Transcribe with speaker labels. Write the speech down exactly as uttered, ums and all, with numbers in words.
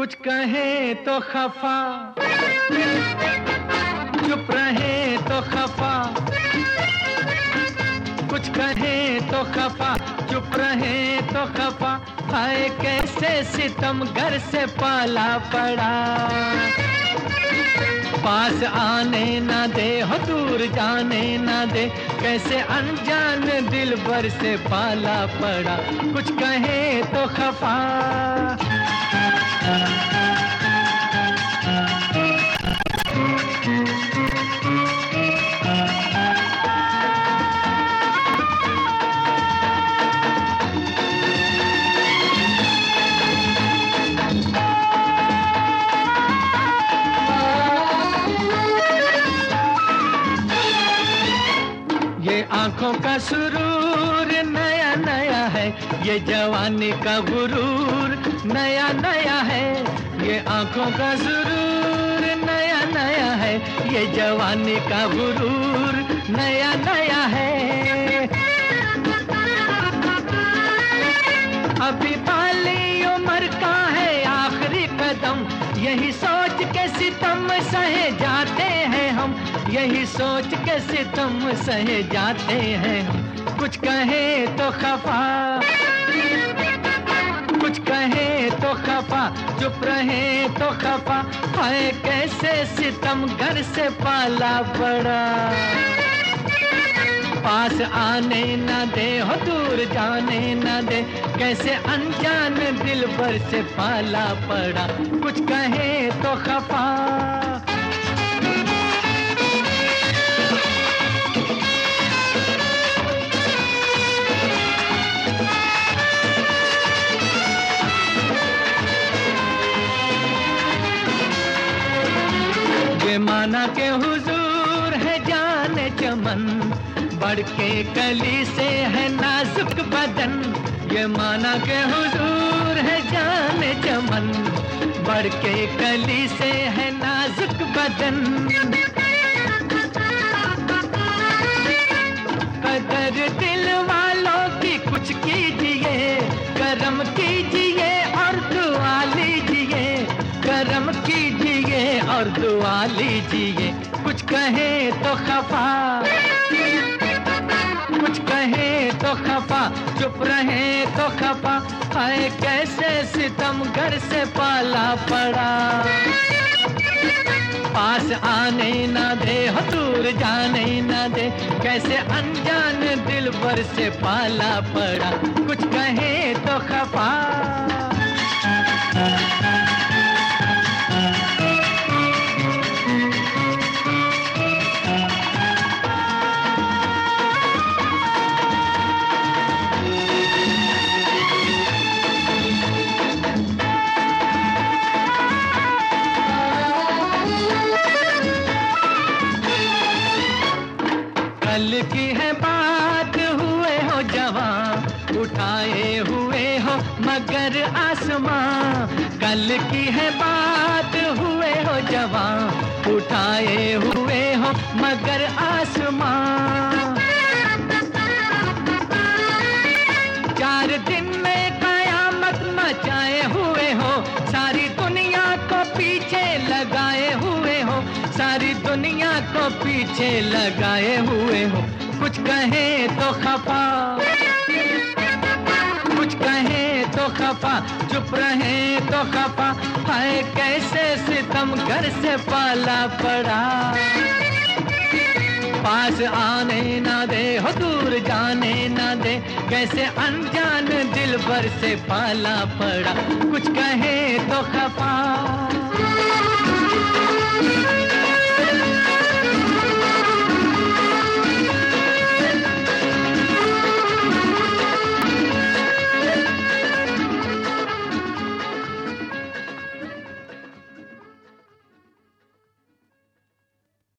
Speaker 1: कुछ कहे तो खफा, चुप रहे तो खफा, कुछ कहे तो खफा, चुप रहे तो खफा। हाय कैसे सितम घर से पाला पड़ा, पास आने ना दे हो दूर जाने ना दे, कैसे अनजान दिल भर से पाला पड़ा। कुछ कहे तो खफा, ये आंखों का सुरूर नया नया है, ये जवानी का गुरूर नया नया है। ये आंखों का सुरूर नया नया है, ये जवानी का गुरूर नया नया है। अभी बाली उम्र का है आखिरी कदम, यही सोच के सितम सहे जाते हैं हम, यही सोच के सितम सहे जाते हैं हम। कुछ कहे तो खफा, कुछ कहे तो खफा, चुप रहे तो खफा। हाय कैसे सितम घर से पाला पड़ा, पास आने ना दे हो दूर जाने ना दे, कैसे अनजान दिल भर से पाला पड़ा। कुछ कहे तो खफा, ये माना के हुजूर है जाने चमन, बढ़ के कली से है नाजुक बदन। ये माना के हुजूर है जाने चमन, बढ़ के कली से है नाजुक बदन। कदर दिल वालों की कुछ कीजिए, करम कीजिए और दुआ लीजिए, करम कीजिए और दुआ लीजिए। कुछ कहे तो खफा, कुछ कहे तो खफा, चुप रहे तो खफा। हाय कैसे सितम घर से पाला पड़ा, पास आने ना दे हो दूर जाने ना दे, कैसे अनजान दिल भर से पाला पड़ा। कुछ कहे तो खफा, कल की है बात हुए हो जवां, उठाए हुए हो मगर आसमां। कल की है बात हुए हो जवां, उठाए हुए हो मगर आसमां। चार दिन में कयामत मचाए हुए हो, सारी दुनिया को पीछे लगाए हुए हो, सारी दुनिया को पीछे लगाए हुए हो। कुछ कहे तो खफा, कुछ कहे तो खफा, चुप रहे तो खफा। हाय कैसे सितम घर से पाला पड़ा, पास आने ना दे हो दूर जाने ना दे, कैसे अनजान दिल भर से पाला पड़ा। कुछ कहे तो खफा।